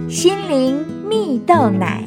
心灵蜜豆奶。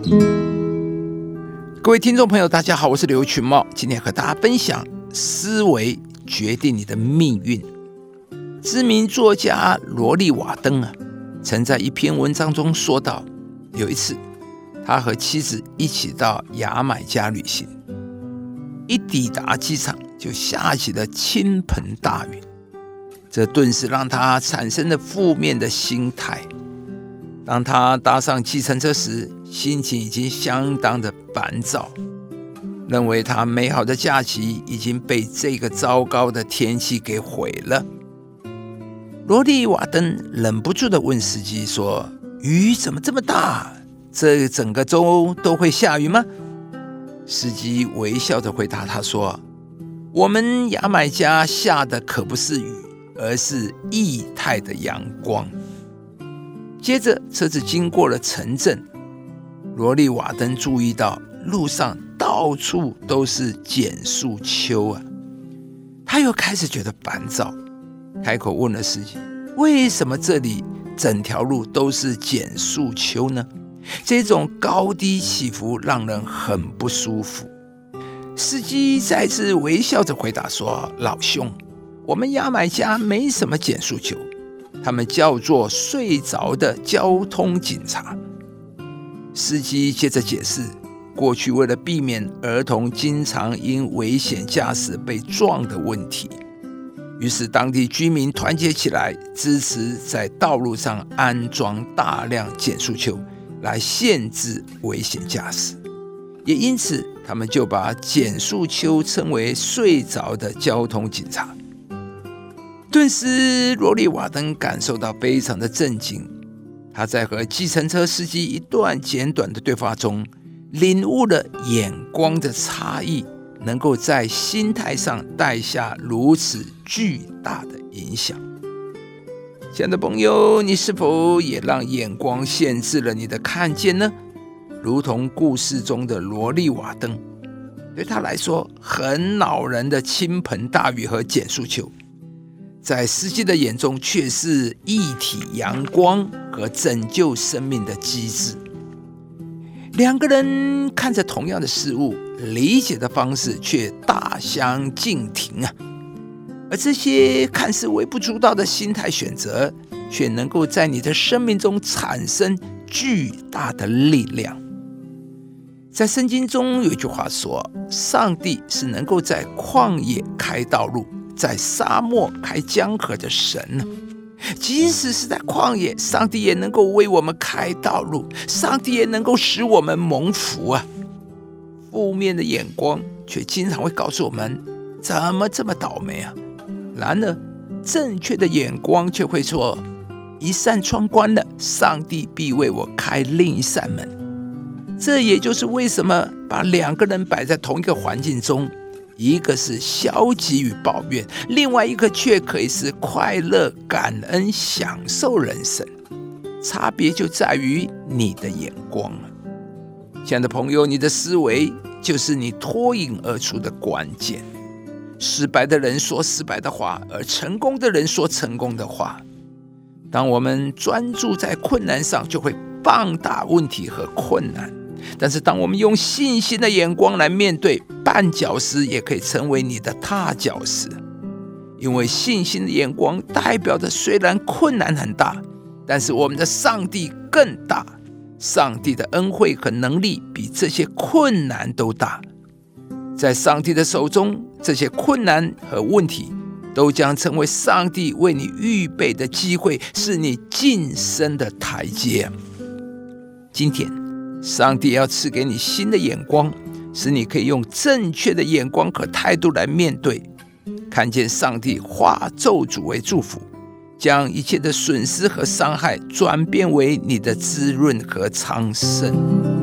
各位听众朋友大家好，我是刘群茂，今天和大家分享思维决定你的命运。知名作家罗利瓦登曾在一篇文章中说到，有一次他和妻子一起到牙买加旅行，一抵达机场就下起了倾盆大雨，这顿时让他产生了负面的心态。当他搭上计程车时，心情已经相当的烦躁，认为他美好的假期已经被这个糟糕的天气给毁了。罗利瓦登忍不住地问司机说，雨怎么这么大？这整个周都会下雨吗？司机微笑着回答他说，我们牙买加下的可不是雨，而是液态的阳光。接着车子经过了城镇，罗利瓦登注意到路上到处都是减速丘他又开始觉得烦躁，开口问了司机，为什么这里整条路都是减速丘呢？这种高低起伏让人很不舒服。司机再次微笑着回答说，老兄，我们牙买加没什么减速丘，他们叫做睡着的交通警察。司机接着解释，过去为了避免儿童经常因危险驾驶被撞的问题，于是当地居民团结起来，支持在道路上安装大量减速丘来限制危险驾驶，也因此他们就把减速丘称为睡着的交通警察。顿时罗利瓦登感受到非常的震惊，他在和计程车司机一段简短的对话中，领悟了眼光的差异能够在心态上带下如此巨大的影响。亲爱的朋友，你是否也让眼光限制了你的看见呢？如同故事中的罗利瓦登，对他来说很恼人的倾盆大雨和减速丘，在司机的眼中却是液体阳光和拯救生命的机制。两个人看着同样的事物，理解的方式却大相径庭而这些看似微不足道的心态选择，却能够在你的生命中产生巨大的力量。在圣经中有一句话说，上帝是能够在旷野开道路，在沙漠开江河的神即使是在旷野，上帝也能够为我们开道路，上帝也能够使我们蒙福负面的眼光却经常会告诉我们，怎么这么倒霉然而正确的眼光却会说，一扇窗关了，上帝必为我开另一扇门。这也就是为什么把两个人摆在同一个环境中，一个是消极与抱怨，另外一个却可以是快乐、感恩、享受人生。差别就在于你的眼光亲爱的朋友，你的思维就是你脱颖而出的关键。失败的人说失败的话，而成功的人说成功的话。当我们专注在困难上，就会放大问题和困难。但是当我们用信心的眼光来面对，绊脚石也可以成为你的踏脚石。因为信心的眼光代表着，虽然困难很大，但是我们的上帝更大，上帝的恩惠和能力比这些困难都大。在上帝的手中，这些困难和问题都将成为上帝为你预备的机会，是你晋升的台阶。今天上帝要赐给你新的眼光，使你可以用正确的眼光和态度来面对，看见上帝化咒诅为祝福，将一切的损失和伤害转变为你的滋润和昌盛。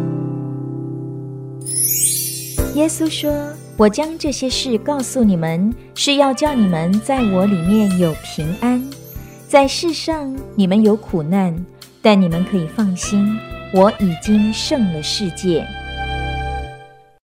耶稣说，我将这些事告诉你们，是要叫你们在我里面有平安。在世上你们有苦难，但你们可以放心，我已经胜了世界。